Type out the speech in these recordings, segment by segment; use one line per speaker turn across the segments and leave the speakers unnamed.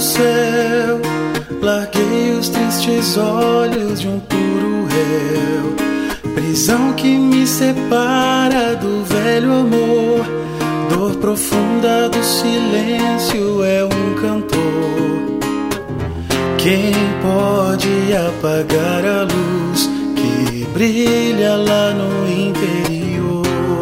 céu, larguei os tristes olhos de um puro réu. Prisão que me separa do velho amor, dor profunda do silêncio é um cantor. Quem pode apagar a luz que brilha lá no interior?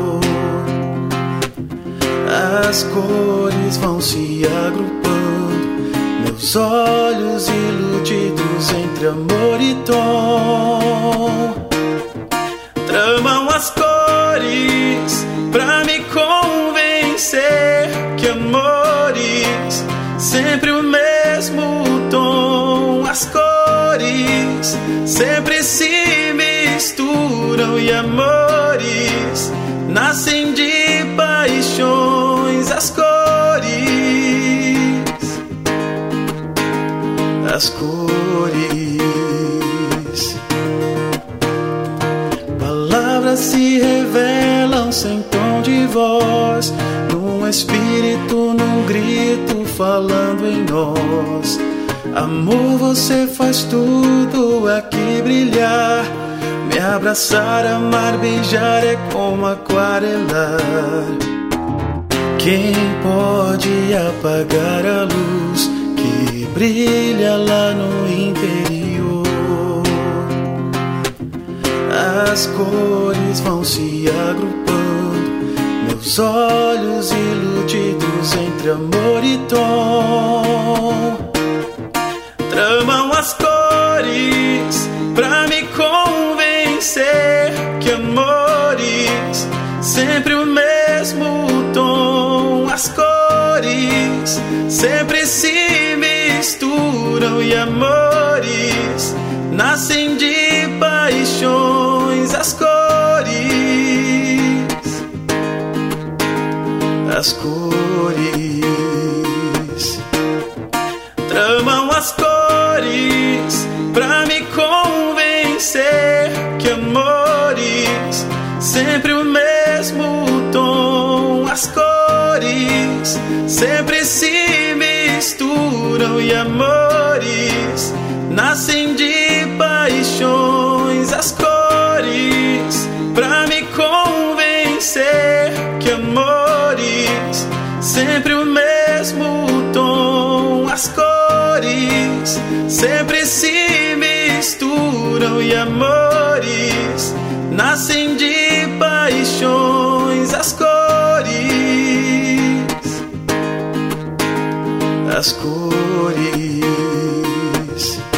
As cores vão se agrupando, meus olhos iludidos entre amor e tom tramam as cores pra me convencer que amores sempre o mesmo tom. As cores sempre se misturam e amores nascem de paixões. As cores, as cores, palavras se revelam sem tom de voz, num espírito, num grito falando em nós. Amor, você faz tudo aqui brilhar, me abraçar, amar, beijar é como aquarelar. Quem pode apagar a luz que brilha lá no interior? As cores vão se agrupando, meus olhos iludidos entre amor e tom tramam as cores pra me convencer que amores sempre o mesmo tom. As cores sempre se misturam e amores nascem de paixões. As cores, as cores, tramam as cores pra me convencer que amores sempre o mesmo tom. As cores sempre se misturam e amores nascem de paixões. As cores pra me convencer que amores sempre o mesmo tom. As cores sempre se misturam e amores nascem de paixões. As cores, as cores.